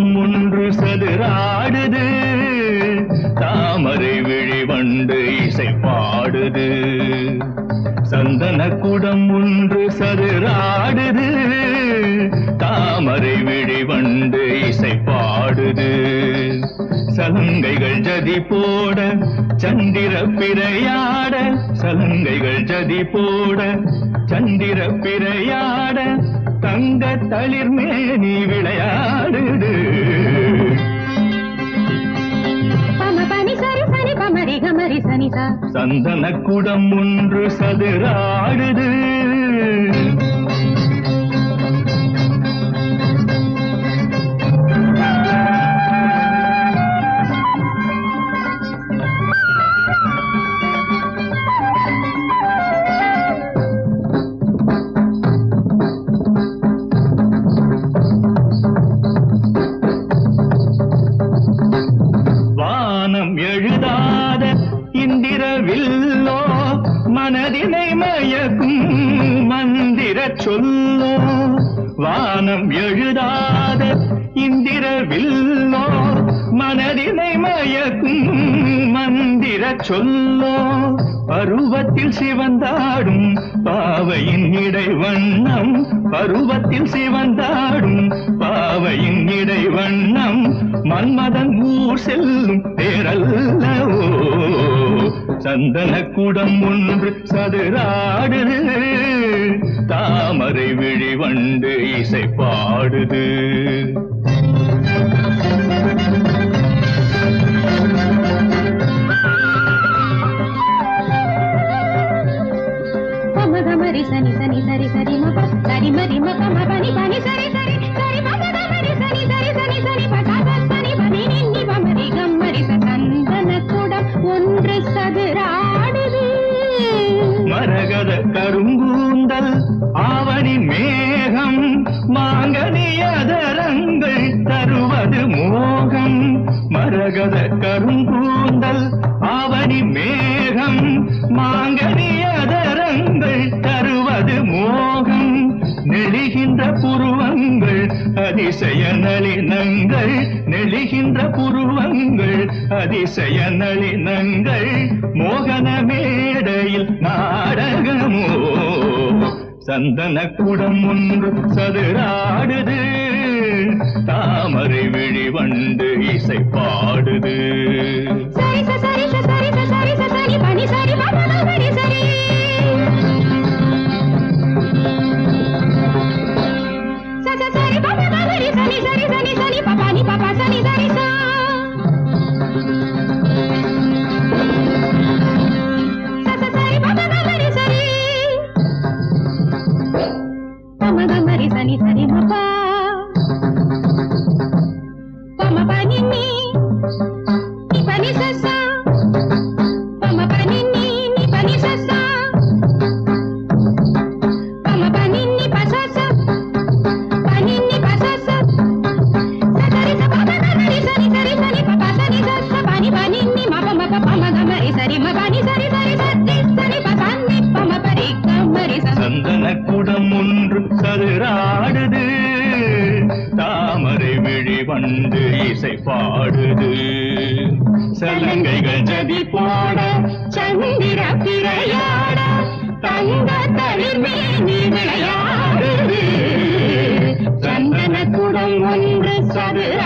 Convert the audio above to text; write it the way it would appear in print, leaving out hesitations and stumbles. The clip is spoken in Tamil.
குடம் ஒன்று சதுராடுது, தாமரை விழி வண்டு இசை பாடுது. சந்தன குடம் ஒன்று சதுராடுது, தாமரை விழி வண்டு இசை பாடுது. சலங்கைகள் ஜதி போட சந்திர பிறையாட, சலங்கைகள் ஜதி போட சந்திர பிறையாட, தங்க தளிர் மேனி விளையாடுது. சந்தன குடம் ஒன்று சதுராடுது. வானம் எழுதாத இந்திரவில்லோ, மனதினை மயக்கும் மந்திர சொல்லோ. வானம் எழுதாத இந்திரவில்லோ, மனதினை மயக்கும் மந்திர சொல்லோ. பருவத்தில் சிவந்தாடும் பாவையின் இடை வண்ணம், பருவத்தில் சிவந்தாடும் பாவையின் இடை வண்ணம், மன்மதன் ஊர் செல்லும் பேரல்லவோ. சந்தன குடம் ஒன்று சதுராடுது, தாமரை விழி வண்டு இசை பாடுது. சனி சனி சரி சரி மப சரி மரி மப மபனி பனி சரி சரி சரி மப மரி சனி சரி சனி சரி பட சனி பனி நின்னி பமரி கம்மரி. சந்தன குடம் ஒன்று சதுராடுது. மரகத கருங்கூந்தல் ஆவணி மேகம், மாங்கனியதரங்கள் தருவது மோகம். மரகத கருங்கூந்தல் ஆவணி மேகம், மாங்கனியதரங்கள் தருவது மோகம். நெளிகின்ற புருவங்கள் அதிசய நளினங்கள், நெளிகின்ற புருவங்கள் அதிசய நளினங்கள். மோகன மேடையில் நாடகமோ. சந்தன குடம் ஒன்று சதுராடுது, தாமரை விழி வண்டு இசை பாடுது. சரி சரி சரி சரி சரி பனி சரி பனி சரி சரி பனி சரி சரி சரி சரி பனி பபா சரி சரி சா. சரி பனி சரி பமகமரி சனி சரி மபா பம பனி நீ பனி சசா, பம பனி நீ பனி சசா, பம பனி நீ பசசா பனி நீ பசசா. சரி சரி சரி சரி சரி பபா சரி சசா பனி பனி நீ மப மப பமகமரி சரி மபனி சரி சரி சரி சரி பசனி பம பரி கமரி. சந்தன குடம் ஒன்று சதுராடுது, தாமரை விழி வண்டு இசை பாடுது. சலங்கைகள் ஜதி போட சந்திர பிறையாட, தங்க தளிர் மேனி விளையாடுது. சந்தன குடம் ஒன்று சதுர